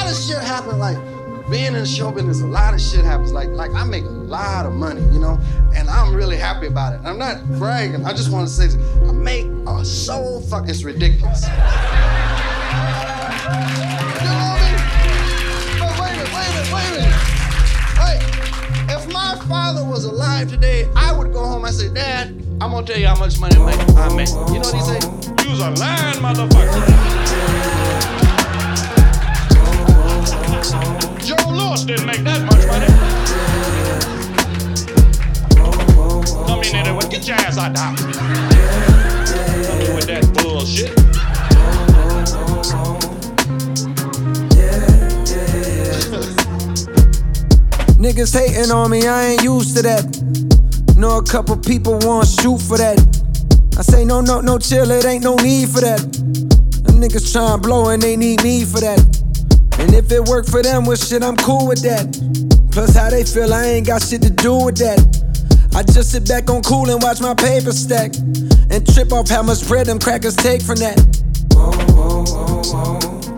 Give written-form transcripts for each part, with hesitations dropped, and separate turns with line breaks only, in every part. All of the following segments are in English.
lot of shit happens, like being in show business, a lot of shit happens. Like I make a lot of money, you know, and I'm really happy about it. I'm not bragging, I just want to say this. I make so fucking, it's ridiculous. You know what I mean? But wait a minute. Hey, if my father was alive today, I would go home and say, Dad, I'm gonna tell you how much money I make. You know what he say? You's a lying motherfucker. Joe Louis didn't make that much money. Come in there, get your ass out the house. Come in with that bullshit.
Niggas hating on me, I ain't used to that. Know a couple people want shoot for that. I say no, chill, it ain't no need for that. Them niggas tryin' blow and they need me for that. And if it work for them, well shit, I'm cool with that. Plus how they feel, I ain't got shit to do with that. I just sit back on cool and watch my paper stack and trip off how much bread them crackers take from that. Whoa, whoa, whoa, whoa.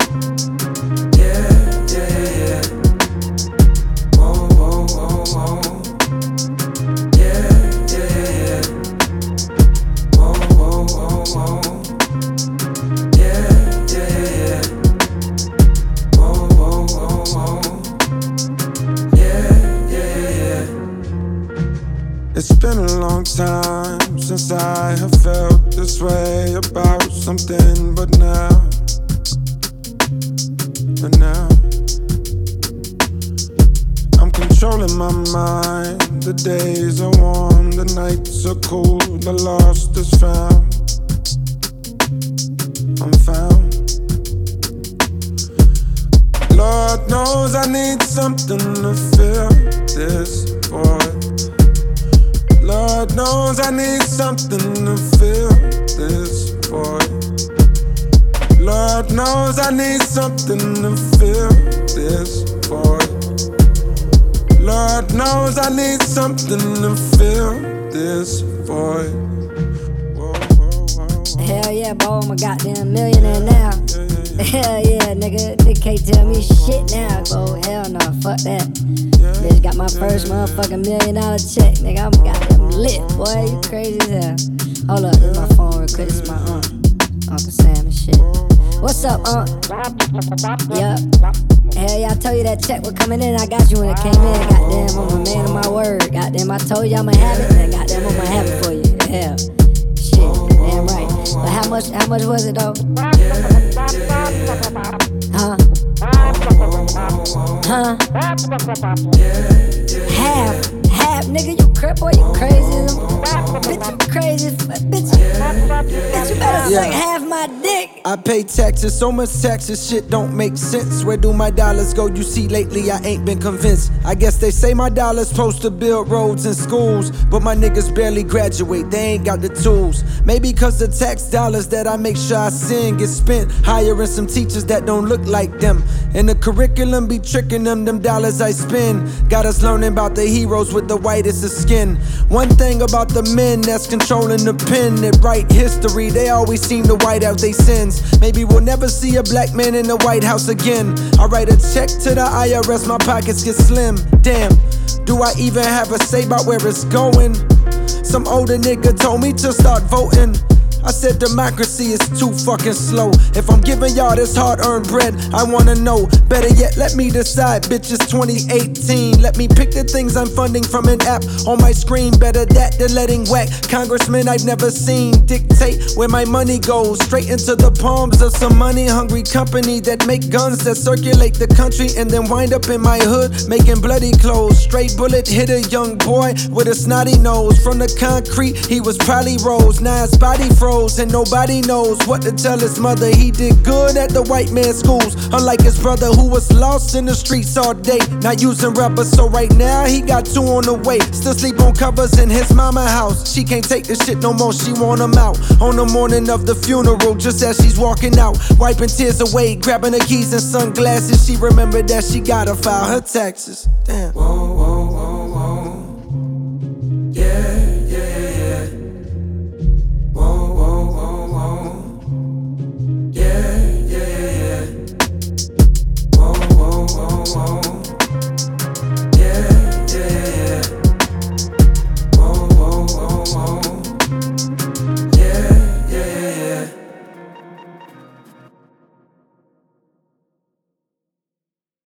It's been a long time since I have felt this way about something, but now, I'm controlling my mind. The days are warm, the nights are cool, the lost is found. I'm found. Lord knows I need something to fill this void. Lord knows I need something to fill this void. Lord knows I need something to fill this void. Lord knows I need something to fill this void. Whoa, whoa, whoa, whoa.
Hell yeah, boy, I'm a goddamn millionaire now. Hell yeah, nigga, they can't tell me shit now, bro. Hell no, fuck that. Bitch got my first motherfucking $1 million check, nigga. I'm goddamn lit, boy. You crazy as hell. Hold up, this is my phone real quick. This is my Uncle Sam and shit. What's up, Yup. Hell yeah, I told you that check was coming in. I got you when it came in. Goddamn, I'm a man of my word. Goddamn, I told you I'ma have it. And goddamn, I'ma have it for you. Hell, shit, damn right. But how much was it though? Huh? Half, nigga, you crip boy, you crazy. Bitch, you crazy. Bitch, you better suck half my dick.
I pay taxes, so much taxes, shit don't make sense. Where do my dollars go? You see, lately I ain't been convinced. I guess they say my dollars supposed to build roads and schools, but my niggas barely graduate, they ain't got the tools. Maybe cause the tax dollars that I make sure I send get spent hiring some teachers that don't look like them. And the curriculum be tricking them dollars I spend got us learning about the heroes with the whitest of skin. One thing about the men that's controlling the pen that write history, they always seem to white out they sins. Maybe we'll never see a black man in the White House again. I write a check to the IRS, my pockets get slim. Damn, do I even have a say about where it's going? Some older nigga told me to start voting. I said democracy is too fucking slow. If I'm giving y'all this hard-earned bread, I wanna know. Better yet, let me decide, bitch, it's 2018. Let me pick the things I'm funding from an app on my screen. Better that than letting whack congressmen I've never seen dictate where my money goes. Straight into the palms of some money-hungry company that make guns that circulate the country and then wind up in my hood making bloody clothes. Straight bullet hit a young boy with a snotty nose. From the concrete, he was probably rose. Now his body froze. And nobody knows what to tell his mother. He did good at the white man's schools, unlike his brother who was lost in the streets all day, not using rappers. So right now he got 2 on the way. Still sleep on covers in his mama house. She can't take this shit no more, she want him out. On the morning of the funeral, just as she's walking out, wiping tears away, grabbing her keys and sunglasses, she remembered that she gotta file her taxes. Damn.